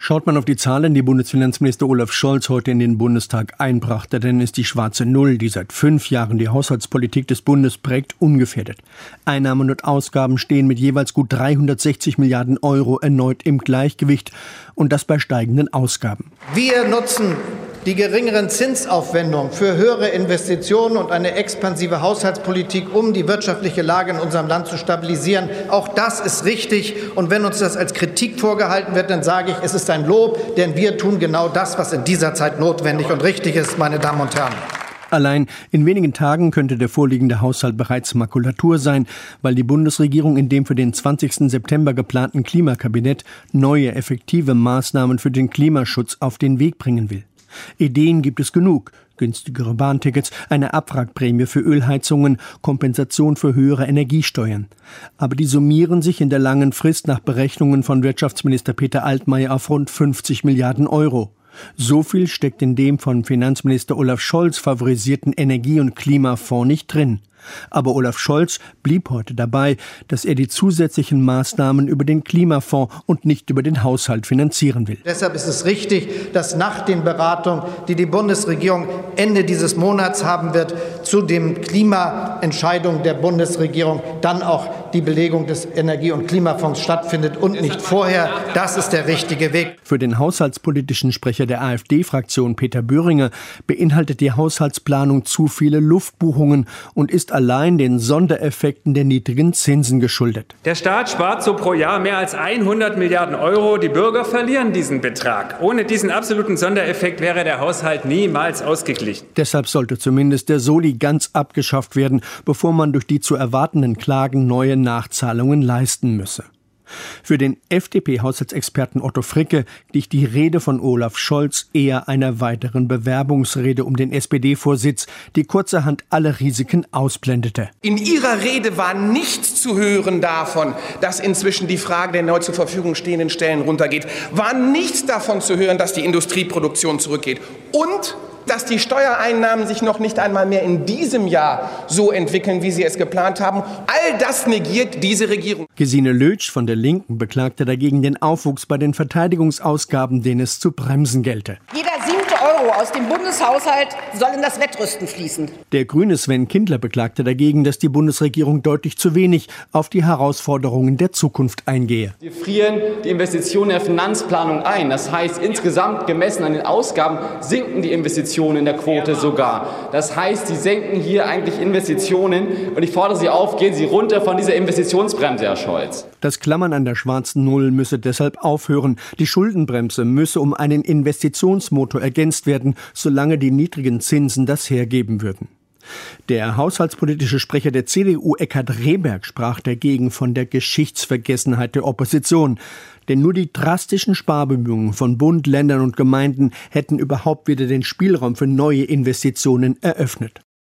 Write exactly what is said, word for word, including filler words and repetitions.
Schaut man auf die Zahlen, die Bundesfinanzminister Olaf Scholz heute in den Bundestag einbrachte, dann ist die schwarze Null, die seit fünf Jahren die Haushaltspolitik des Bundes prägt, ungefährdet. Einnahmen und Ausgaben stehen mit jeweils gut dreihundertsechzig Milliarden Euro erneut im Gleichgewicht, und das bei steigenden Ausgaben. Wir nutzen die geringeren Zinsaufwendungen für höhere Investitionen und eine expansive Haushaltspolitik, um die wirtschaftliche Lage in unserem Land zu stabilisieren. Auch das ist richtig. Und wenn uns das als Kritik vorgehalten wird, dann sage ich, es ist ein Lob, denn wir tun genau das, was in dieser Zeit notwendig und richtig ist, meine Damen und Herren. Allein in wenigen Tagen könnte der vorliegende Haushalt bereits Makulatur sein, weil die Bundesregierung in dem für den zwanzigsten September geplanten Klimakabinett neue, effektive Maßnahmen für den Klimaschutz auf den Weg bringen will. Ideen gibt es genug. Günstigere Bahntickets, eine Abwrackprämie für Ölheizungen, Kompensation für höhere Energiesteuern. Aber die summieren sich in der langen Frist nach Berechnungen von Wirtschaftsminister Peter Altmaier auf rund fünfzig Milliarden Euro. So viel steckt in dem von Finanzminister Olaf Scholz favorisierten Energie- und Klimafonds nicht drin. Aber Olaf Scholz blieb heute dabei, dass er die zusätzlichen Maßnahmen über den Klimafonds und nicht über den Haushalt finanzieren will. Deshalb ist es richtig, dass nach den Beratungen, die die Bundesregierung Ende dieses Monats haben wird, zu den Klimaentscheidungen der Bundesregierung dann auch die Belegung des Energie- und Klimafonds stattfindet und nicht vorher. Das ist der richtige Weg. Für den haushaltspolitischen Sprecher der AfD-Fraktion Peter Böhringer beinhaltet die Haushaltsplanung zu viele Luftbuchungen und ist allein den Sondereffekten der niedrigen Zinsen geschuldet. Der Staat spart so pro Jahr mehr als hundert Milliarden Euro. Die Bürger verlieren diesen Betrag. Ohne diesen absoluten Sondereffekt wäre der Haushalt niemals ausgeglichen. Deshalb sollte zumindest der Soli ganz abgeschafft werden, bevor man durch die zu erwartenden Klagen neue Nachzahlungen leisten müsse. Für den F D P-Haushaltsexperten Otto Fricke glich die Rede von Olaf Scholz eher einer weiteren Bewerbungsrede um den S P D-Vorsitz, die kurzerhand alle Risiken ausblendete. In Ihrer Rede war nichts zu hören davon, dass inzwischen die Frage der neu zur Verfügung stehenden Stellen runtergeht. War nichts davon zu hören, dass die Industrieproduktion zurückgeht. Und dass die Steuereinnahmen sich noch nicht einmal mehr in diesem Jahr so entwickeln, wie sie es geplant haben. All das negiert diese Regierung. Gesine Lötsch von der Linken beklagte dagegen den Aufwuchs bei den Verteidigungsausgaben, den es zu bremsen gelte. Jeder siebte Euro aus dem Bundeshaushalt soll in das Wettrüsten fließen. Der grüne Sven Kindler beklagte dagegen, dass die Bundesregierung deutlich zu wenig auf die Herausforderungen der Zukunft eingehe. Wir frieren die Investitionen der Finanzplanung ein. Das heißt, insgesamt gemessen an den Ausgaben sinken die Investitionen in der Quote sogar. Das heißt, Sie senken hier eigentlich Investitionen und ich fordere Sie auf, gehen Sie runter von dieser Investitionsbremse, Herr Scholz. Das Klammern an der schwarzen Null müsse deshalb aufhören. Die Schuldenbremse müsse um einen Investitionsmotor ergänzt werden, solange die niedrigen Zinsen das hergeben würden. Der haushaltspolitische Sprecher der C D U, Eckhard Rehberg, sprach dagegen von der Geschichtsvergessenheit der Opposition. Denn nur die drastischen Sparbemühungen von Bund, Ländern und Gemeinden hätten überhaupt wieder den Spielraum für neue Investitionen eröffnet.